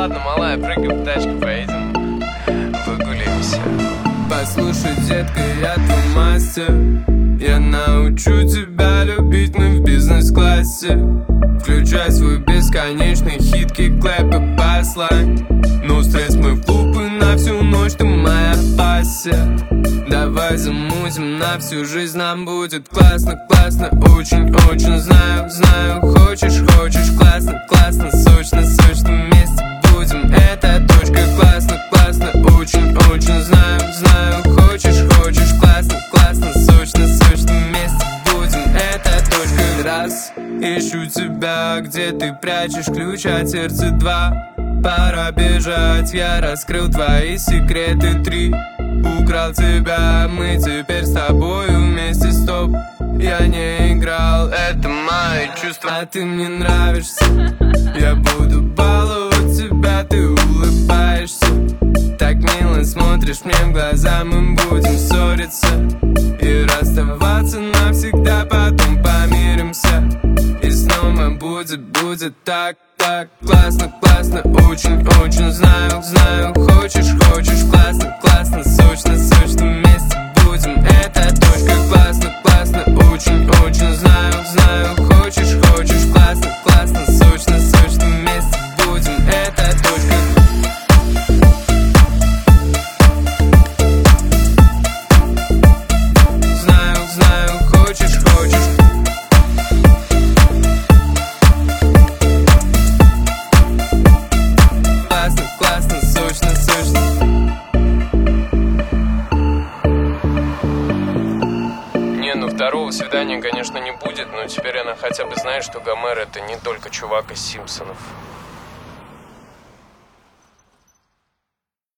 ладно, малая, прыгай в тачку, поедем выгуляемся. Послушай, детка, я твой мастер. Я научу тебя любить, мы в бизнес-классе. Включай свой бесконечный хит, кик-клэп и баслайн. Ну, стресс мы в клубы на всю ночь, ты моя пассия. Давай замутим на всю жизнь, нам будет классно, классно. Очень-очень знаю, хочешь, классно, классно, сочно, вместе будем. Это точка, классно, классно. Очень-очень знаю, хочешь, классно, классно, сочно, вместе будем. Это точка. Раз, ищу тебя, где ты прячешь ключ от сердца. Два, пора бежать, я раскрыл твои секреты. Три, украл тебя, мы теперь с тобой вместе. Стоп, я не играл, это мои чувства, а ты мне нравишься. Я буду баловать тебя, ты улыбаешься. Так мило смотришь мне в глаза, мы будем ссориться и расставаться навсегда, потом помиримся. И снова будет так классно, классно. Очень знаю, хочешь, классно, классно, сочно, вместе будем. Это точка, классно, классно. Очень знаю, хочешь, классно, классно, сочно, вместе будем. Это точка. Знаю, хочешь. Классно, сочно. Не, ну второго свидания, конечно, не будет, но теперь она хотя бы знает, что Гомер — это не только чувак из Симпсонов.